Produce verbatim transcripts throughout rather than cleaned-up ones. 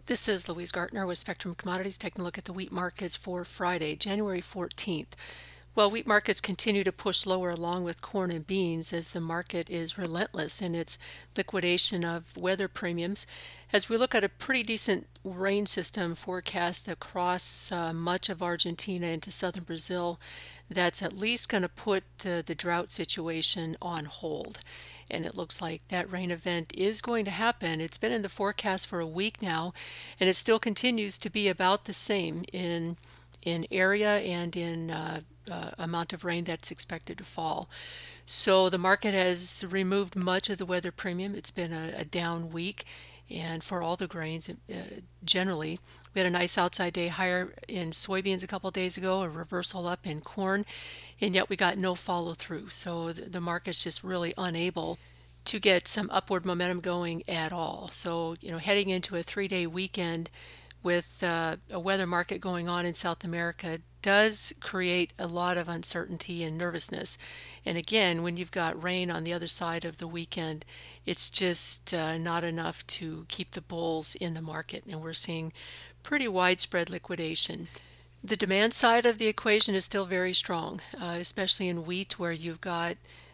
This is Louise Gartner with Spectrum Commodities taking a look at the wheat markets for Friday, January fourteenth. Well, wheat markets continue to push lower along with corn and beans as the market is relentless in its liquidation of weather premiums. As we look at a pretty decent rain system forecast across uh, much of Argentina into southern Brazil, that's at least going to put the, the drought situation on hold. And it looks like that rain event is going to happen. It's been in the forecast for a week now, and it still continues to be about the same in in area and in uh, uh, amount of rain that's expected to fall. So the market has removed much of the weather premium. It's been a, a down week, and for all the grains, uh, generally, we had a nice outside day higher in soybeans a couple of days ago, a reversal up in corn, and yet we got no follow through. So the, the market's just really unable to get some upward momentum going at all. So, you know, heading into a three day weekend with uh, a weather market going on in South America does create a lot of uncertainty and nervousness. And again, when you've got rain on the other side of the weekend, it's just uh, not enough to keep the bulls in the market. And we're seeing pretty widespread liquidation. The demand side of the equation is still very strong, uh, especially in wheat, where you've got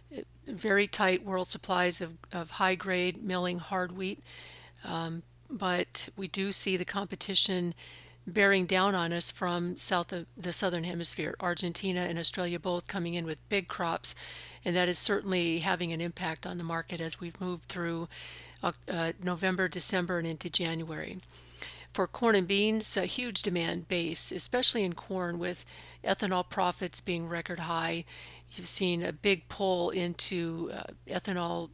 very tight world supplies of, of high grade milling hard wheat. Um, but we do see the competition bearing down on us from south of the southern hemisphere. Argentina and Australia both coming in with big crops, and that is certainly having an impact on the market as we've moved through uh, November, December, and into January. For corn and beans, a huge demand base, especially in corn, with ethanol profits being record high. You've seen a big pull into uh, ethanol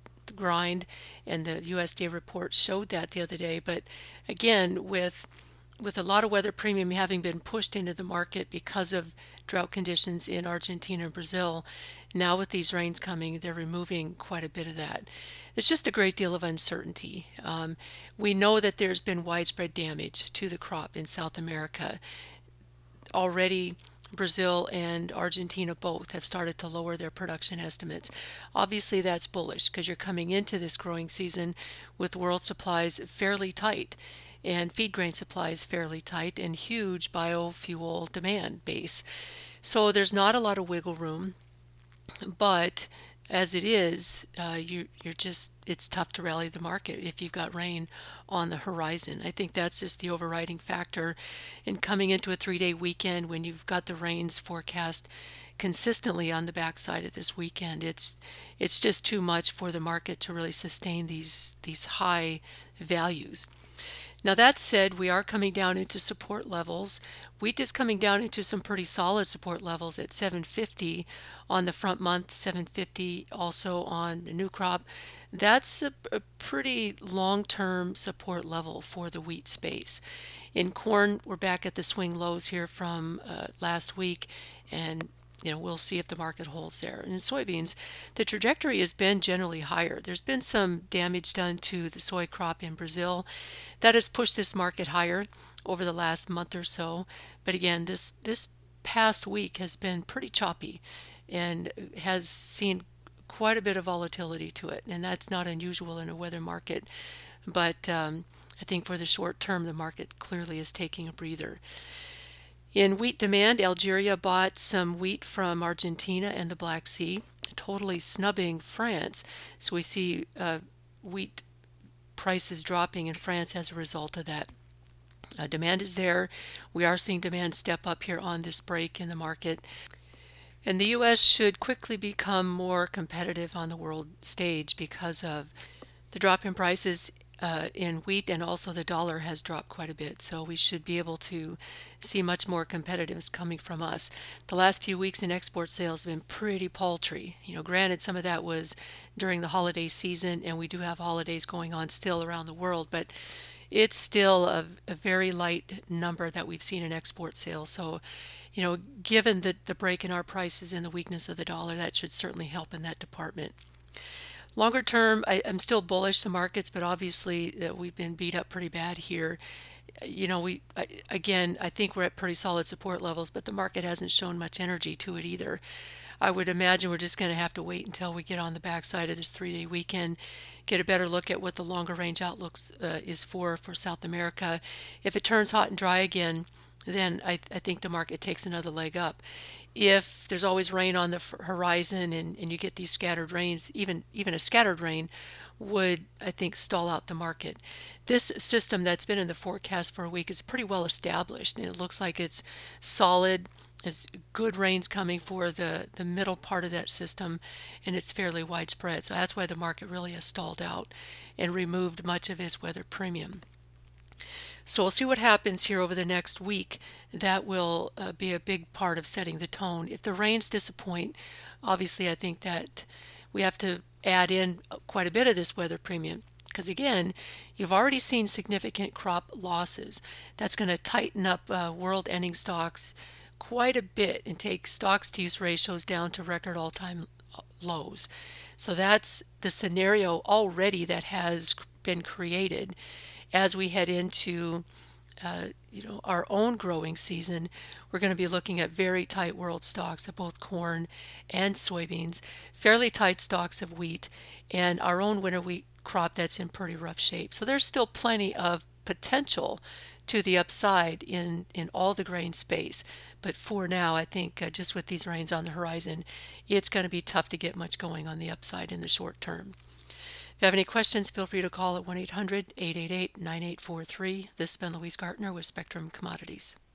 grind, and the U S D A report showed that the other day. But again, with with a lot of weather premium having been pushed into the market because of drought conditions in Argentina and Brazil, now with these rains coming, they're removing quite a bit of that. It's just a great deal of uncertainty. Um, we know that there's been widespread damage to the crop in South America. Already, Brazil and Argentina both have started to lower their production estimates. Obviously, that's bullish because you're coming into this growing season with world supplies fairly tight and feed grain supplies fairly tight and huge biofuel demand base. So there's not a lot of wiggle room, but as it is, uh, you, you're just, it's tough to rally the market if you've got rain on the horizon. I think that's just the overriding factor in coming into a three-day weekend when you've got the rains forecast consistently on the backside of this weekend. It's it's just too much for the market to really sustain these these high values. Now, that said, we are coming down into support levels. Wheat is coming down into some pretty solid support levels at seven fifty on the front month, seven fifty also on the new crop. That's a, a pretty long-term support level for the wheat space. In corn, we're back at the swing lows here from uh, last week, and you know, we'll see if the market holds there. And in soybeans, the trajectory has been generally higher. There's been some damage done to the soy crop in Brazil that has pushed this market higher over the last month or so. But again, this this past week has been pretty choppy and has seen quite a bit of volatility to it. And that's not unusual in a weather market. But um, I think for the short term, the market clearly is taking a breather. In wheat demand, Algeria bought some wheat from Argentina and the Black Sea, totally snubbing France. So we see uh, wheat prices dropping in France as a result of that. Uh, demand is there. We are seeing demand step up here on this break in the market. And the U S should quickly become more competitive on the world stage because of the drop in prices uh, in wheat, and also the dollar has dropped quite a bit. So we should be able to see much more competitiveness coming from us. The last few weeks in export sales have been pretty paltry. You know, granted, some of that was during the holiday season, and we do have holidays going on still around the world, but it's still a, a very light number that we've seen in export sales. So, you know, given the, the break in our prices and the weakness of the dollar, that should certainly help in that department. Longer term, I, I'm still bullish the markets, but obviously uh, we've been beat up pretty bad here. You know, we I, again, I think we're at pretty solid support levels, but the market hasn't shown much energy to it either. I would imagine we're just going to have to wait until we get on the backside of this three-day weekend, get a better look at what the longer range outlook uh, is for for South America. If it turns hot and dry again, then I, I think the market takes another leg up. If there's always rain on the horizon and, and you get these scattered rains, even even a scattered rain would, I think, stall out the market. This system that's been in the forecast for a week is pretty well established, and it looks like it's solid. It's good rains coming for the, the middle part of that system, and it's fairly widespread. So that's why the market really has stalled out and removed much of its weather premium. So we'll see what happens here over the next week. That will uh, be a big part of setting the tone. If the rains disappoint, obviously I think that we have to add in quite a bit of this weather premium. Because again, you've already seen significant crop losses. That's going to tighten up uh, world ending stocks quite a bit and take stocks to use ratios down to record all-time lows. So that's the scenario already that has been created. As we head into uh, you know, our own growing season, we're going to be looking at very tight world stocks of both corn and soybeans, fairly tight stocks of wheat, and our own winter wheat crop that's in pretty rough shape. So there's still plenty of potential to the upside in, in all the grain space. But for now, I think uh, just with these rains on the horizon, it's going to be tough to get much going on the upside in the short term. If you have any questions, feel free to call at one eight hundred, eight eight eight, nine eight four three. This has been Louise Gartner with Spectrum Commodities.